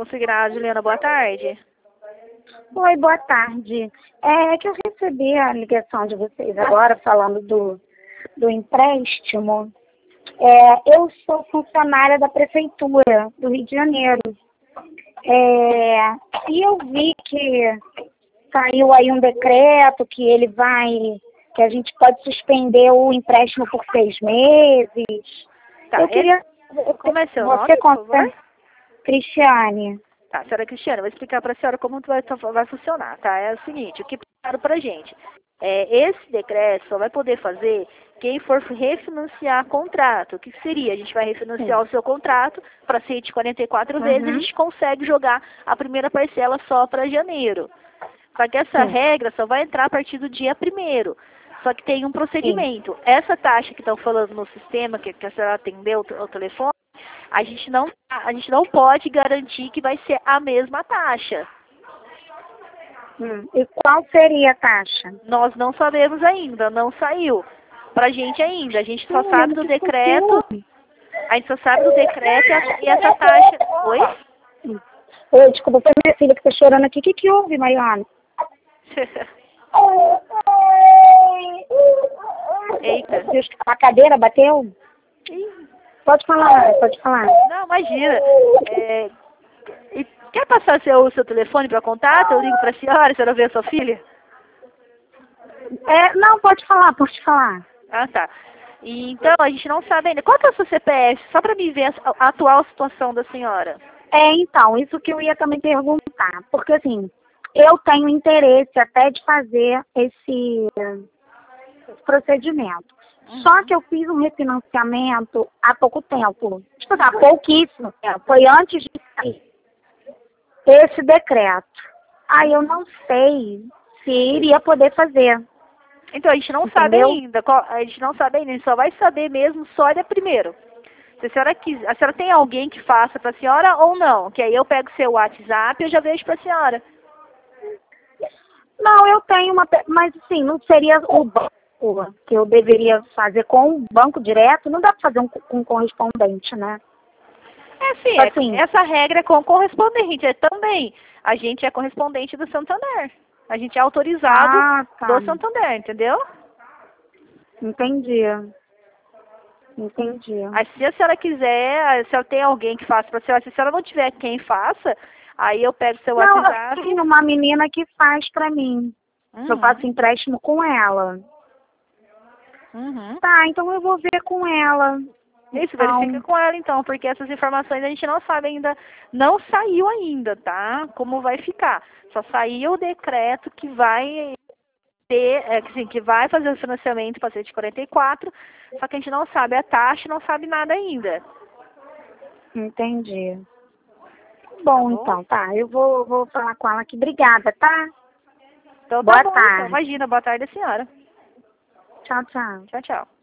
Consignado, Juliana, boa tarde. Oi, boa tarde. É que eu recebi a ligação de vocês agora falando do empréstimo. Eu sou funcionária da Prefeitura do Rio de Janeiro. E eu vi que saiu aí um decreto que a gente pode suspender o empréstimo por 6 meses. Tá, Eu queria... como é seu Você nome, por favor? Cristiane. Tá, senhora Cristiana, vou explicar para a senhora como vai funcionar, tá? É o seguinte, o que falaram pra gente. Esse decreto só vai poder fazer quem for refinanciar contrato. O que seria? A gente vai refinanciar o seu contrato para 144 vezes, a gente consegue jogar a primeira parcela só para janeiro. Só que essa regra só vai entrar a partir do dia 1º. Só que tem um procedimento. Essa taxa que estão falando no sistema, que a senhora atendeu ao telefone, a gente não pode garantir que vai ser a mesma taxa. E qual seria a taxa? Nós não sabemos ainda, não saiu pra gente ainda. A gente só sabe do decreto. A gente só sabe do decreto e essa taxa. Oi? Oi, desculpa, foi minha filha que tá chorando aqui. O que houve, Mariana? Eita. A cadeira bateu? Pode falar, pode falar. Não, imagina. Quer passar o seu telefone para contato? Eu ligo para a senhora vê a sua filha? Não, pode falar. Ah, tá. Então, a gente não sabe ainda. Qual que é o seu CPF? Só para me ver a atual situação da senhora. Então, isso que eu ia também perguntar. Porque, assim, eu tenho interesse até de fazer esse procedimento. Só que eu fiz um refinanciamento há pouco tempo. Tipo, há pouquíssimo tempo. Foi antes de sair esse decreto. Aí eu não sei se iria poder fazer. Então, a gente não sabe ainda. A gente não sabe ainda. A gente só vai saber mesmo só dia 1º. Se a senhora quiser. A senhora tem alguém que faça para a senhora ou não? Que aí eu pego o seu WhatsApp e eu já vejo para a senhora. Não, eu tenho mas assim, não seria o banco que eu deveria fazer com o banco direto? Não dá para fazer com um correspondente, né? Sim, assim, essa regra é com correspondente. Também. A gente é correspondente do Santander. A gente é autorizado do Santander, entendeu? Entendi. Aí, se a senhora quiser, se ela tem alguém que faça para a senhora, se a senhora não tiver quem faça, aí eu pego seu WhatsApp. Eu tenho uma menina que faz para mim. Eu faço empréstimo com ela. Tá, então eu vou ver com ela. Isso, verifica com ela então, porque essas informações a gente não sabe ainda, não saiu ainda, tá? Como vai ficar. Só saiu o decreto que vai ter, que vai fazer o financiamento para 144, só que a gente não sabe a taxa, não sabe nada ainda. Entendi. Bom, então, tá. Eu vou falar com ela aqui. Obrigada, tá? Então, boa tá bom, tarde. Então, imagina, boa tarde, senhora. Tchau, tchau. Tchau, tchau.